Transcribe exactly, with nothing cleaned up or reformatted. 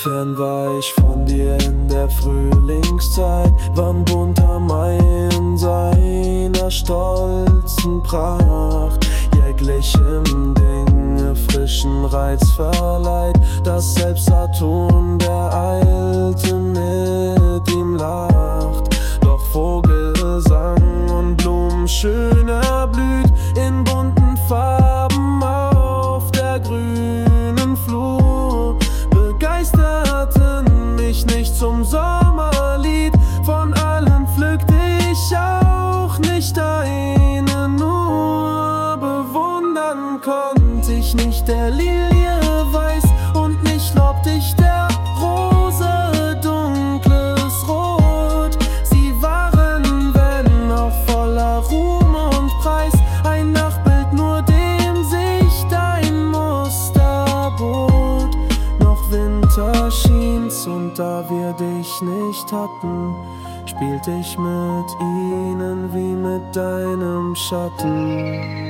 Fern war ich von dir in der Frühlingszeit, wann bunter Mai in seiner stolzen Pracht jeglichem Dinge frischen Reiz verleiht, dass selbst Saturn, der Alte, mit ihm lacht. Doch Vogelsang und Blumenschön erblüht in bunten Farben auf der grünen Flur, begeisterten mich nicht zum Sommerlied, von allen pflückte ich auch nicht eine nur. Bewundern konnte ich nicht der Lilie weiß und nicht lobte ich der Rose dunkles Rot. Sie waren, wenn auch voller Ruhm und Preis, ein Nachbild, nur dem sich dein Muster bot. Noch Winter schien's und da wir dich nicht hatten, spielte ich mit ihnen wie mit deinem Schatten.